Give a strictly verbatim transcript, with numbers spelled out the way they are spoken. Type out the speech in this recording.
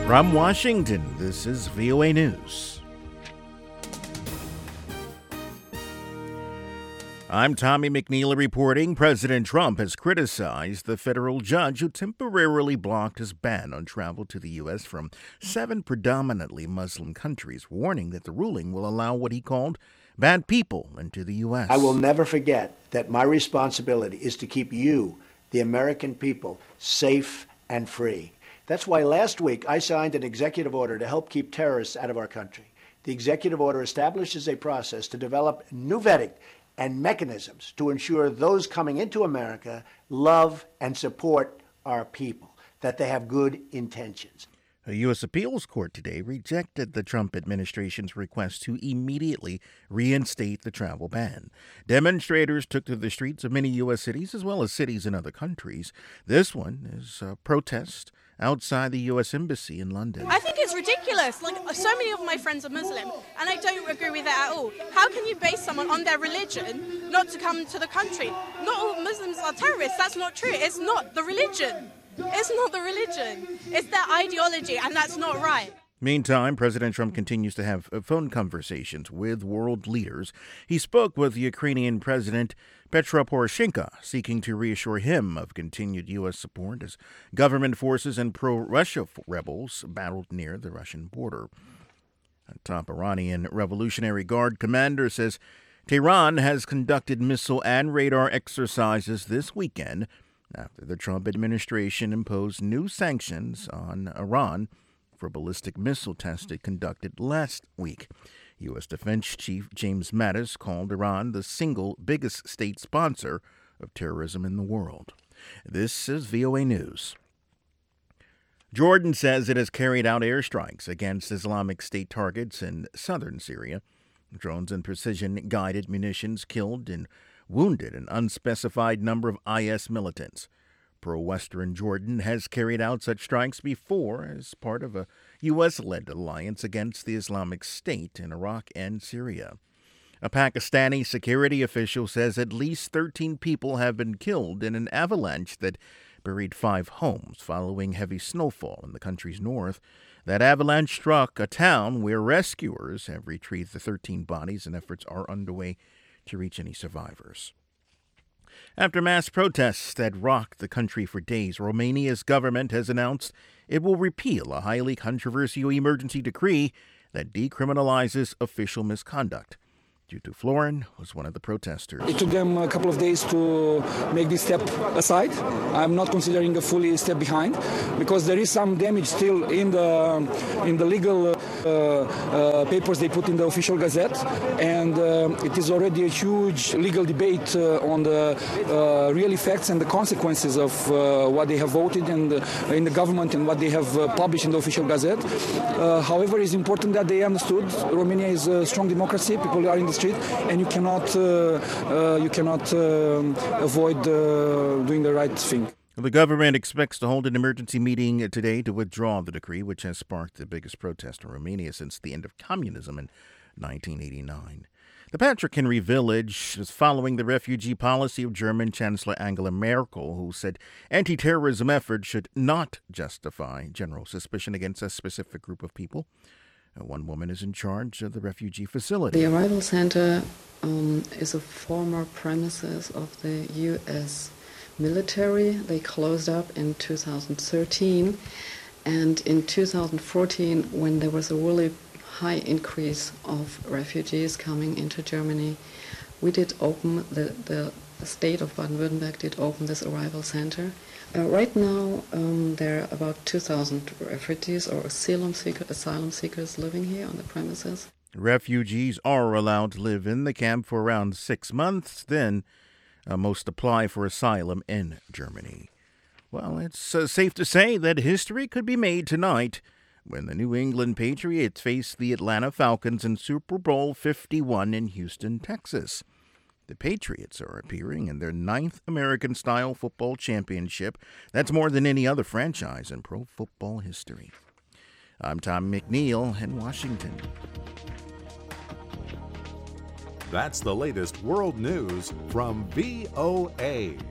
From Washington, this is V O A News. I'm Tommy McNeil reporting. President Trump has criticized the federal judge who temporarily blocked his ban on travel to the U S from seven predominantly Muslim countries, warning that the ruling will allow what he called bad people into the U S. I will never forget that my responsibility is to keep you, the American people, safe and free. That's why last week I signed an executive order to help keep terrorists out of our country. The executive order establishes a process to develop new vetting and mechanisms to ensure those coming into America love and support our people, that they have good intentions. A U S appeals court today rejected the Trump administration's request to immediately reinstate the travel ban. Demonstrators took to the streets of many U S cities as well as cities in other countries. This one is a protest outside the U S Embassy in London. I think it's ridiculous. Like, so many of my friends are Muslim, and I don't agree with that at all. How can you base someone on their religion not to come to the country? Not all Muslims are terrorists. That's not true. It's not the religion. It's not the religion. It's their ideology, and that's not right. Meantime, President Trump continues to have phone conversations with world leaders. He spoke with Ukrainian President Petro Poroshenko, seeking to reassure him of continued U S support as government forces and pro-Russia rebels battled near the Russian border. A top Iranian Revolutionary Guard commander says Tehran has conducted missile and radar exercises this weekend after the Trump administration imposed new sanctions on Iran for ballistic missile tests it conducted last week. U S. Defense Chief James Mattis called Iran the single biggest state sponsor of terrorism in the world. This is V O A News. Jordan says it has carried out airstrikes against Islamic State targets in southern Syria. Drones and precision-guided munitions killed and wounded an unspecified number of I S militants. Pro-Western Jordan has carried out such strikes before as part of a U S-led alliance against the Islamic State in Iraq and Syria. A Pakistani security official says at least thirteen people have been killed in an avalanche that buried five homes following heavy snowfall in the country's north. That avalanche struck a town where rescuers have retrieved the thirteen bodies and efforts are underway to reach any survivors. After mass protests that rocked the country for days, Romania's government has announced it will repeal a highly controversial emergency decree that decriminalizes official misconduct. Dutu Florin was one of the protesters. It took them a couple of days to make this step aside. I'm not considering a fully step behind because there is some damage still in the in the legal uh, uh, papers they put in the official gazette, and uh, it is already a huge legal debate uh, on the uh, real effects and the consequences of uh, what they have voted in the, in the government and what they have uh, published in the official gazette. Uh, however, it's important that they understood Romania is a strong democracy. People are in the street, and you cannot uh, uh, you cannot uh, avoid uh, doing the right thing. The government expects to hold an emergency meeting today to withdraw the decree, which has sparked the biggest protest in Romania since the end of communism in nineteen eighty-nine. The Patrick Henry Village is following the refugee policy of German Chancellor Angela Merkel, who said anti-terrorism efforts should not justify general suspicion against a specific group of people. One woman is in charge of the refugee facility. The arrival center um, is a former premises of the U S military. They closed up in two thousand thirteen, and in two thousand fourteen, when there was a really high increase of refugees coming into Germany, we did open, the, the state of Baden-Württemberg did open this arrival center. Uh, right now, um, there are about two thousand refugees or asylum, seeker, asylum seekers living here on the premises. Refugees are allowed to live in the camp for around six months. Then uh, most apply for asylum in Germany. Well, it's uh, safe to say that history could be made tonight when the New England Patriots face the Atlanta Falcons in Super Bowl fifty-one in Houston, Texas. The Patriots are appearing in their ninth American-style football championship. That's more than any other franchise in pro football history. I'm Tom McNeil in Washington. That's the latest world news from V O A.